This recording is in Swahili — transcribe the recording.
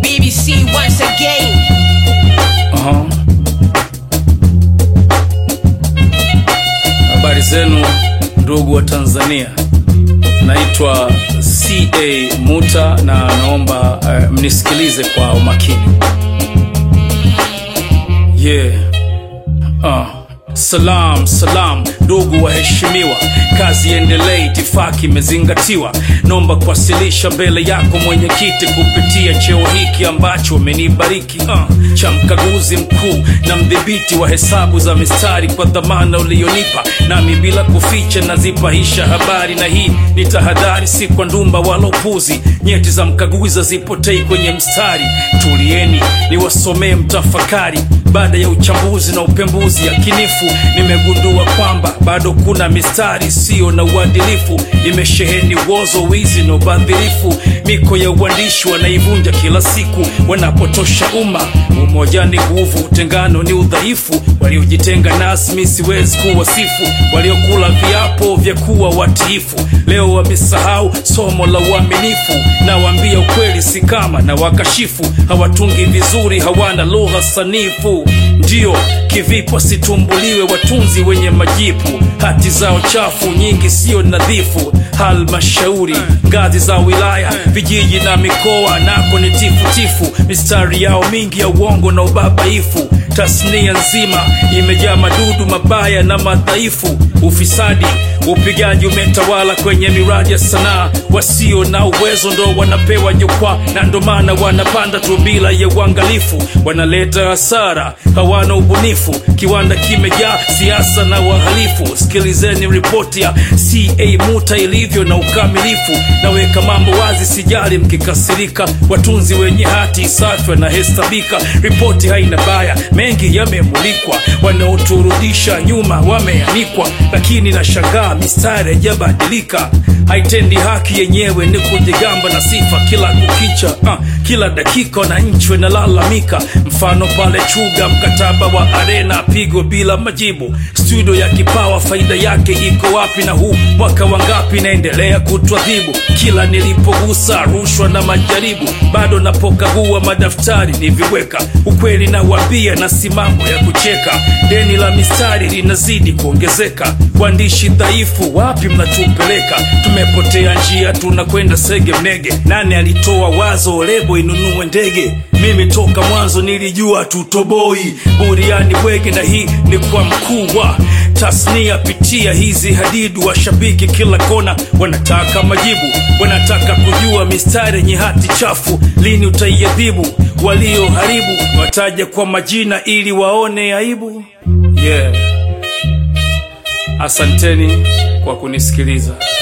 BBC once again. Habari zenu ndugu wa Tanzania. Naitwa CA Muta na naomba mnisikilize kwa umakini. Salam ndugu waheshimiwa, kazi endelee, itifaki imezingatiwa. Naomba kuwasilisha mbele yako mwenyekiti kupitia cheo hiki ambacho umenibariki, cha mkaguzi mkuu na mdhibiti wa hesabu za mistari kwa dhamana ulionipa, nami bila kuficha nazipahisha habari. Na hii ni tahadhari, si kwa ndumba wala upuzi. Nyeti za mkaguzi zipotei kwenye mstari. Tulieni niwasomee mtafakari. Baada ya uchambuzi na upembuzi yakinifu, nimegundua kwamba bado kuna mistari sio na uadilifu. Imesheheni uozo, wizi na ubadhirifu. Miko ya uandishi wanaivunja kila siku wanapotosha umma. Umoja ni nguvu, utengano ni udhaifu. Waliojitenga nasi siwezi kuwasifu. Waliokula viapo vya kuwa watiifu leo wamesahau somo la uaminifu. Nawaambia ukweli si kama na wakashifu. Hawatungi vizuri, hawana lugha sanifu. Ndio kivipo situmbuliwe watunzi wenye majipu. Hati zao chafu nyingi sio nadhifu. Halmashauri, ngazi za wilaya, vijiji na mikoa nako ni tifu. Mistari yao mingi ya uongo na ubabaifu. Tasnia nzima imejaa madudu mabaya na madhaifu. Ufisadi, upigaji umetawala kwenye miradi ya sanaa. Wasio na uwezo ndo wanapewa jukwaa, na ndo maana wanapanda tu bila ya uangalifu. Wanaleta hasara, hawana ubunifu. Kiwanda kimejaa siasa na wahalifu. Sikilizeni ripoti ya CA Muta ilivyo na ukamilifu. Naweka mambo wazi, sijali mkikasirika. Watunzi wenye hati safi na hesabika. Ripoti haina baya, mengi yamemulikwa. Wanaoturudisha nyuma wameanikwa. Lakini nashangaa mistari haijabadilika. Haitendi haki, yenyewe ni kujigamba na sifa kila kukicha. Kila dakika wananchi wanalalamika. Mfano pale Chuga, mkataba wa Arena pigo bila majibu. Studio ya Kipawa faida yake iko wapi? Na huu mwaka wangapi naendelea kutuadhibu? Kila nilipogusa rushwa na majaribu, bado napokagua madaftari niviweka. Ukweli na wambia na simamo ya kucheka. Deni la mistari linazidi kuongezeka. Waandishi dhaifu, wapi mnatupeleka? Tumepotea njia, tunakwenda sege mnege. Nani alitoa wazo lebo inunue ndege? Mimi toka mwanzo nilijua tutoboi. Buriani bwege, na hii ni kwa mkuu wa tasnia. Pitia hizi hadidu, washabiki kila kona wanataka majibu. Wanataka kujua mistari yenye hati chafu lini utaiadhibu. Walioharibu wataja kwa majina ili waone aibu. Asanteni kwa kunisikiliza.